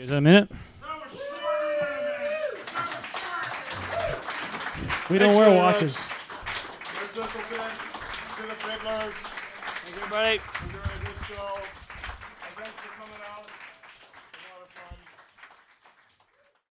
Is that a minute? We don't wear watches. Let's do it again to the fiddlers. Thank you, everybody. We're doing a good show. Thanks for coming out.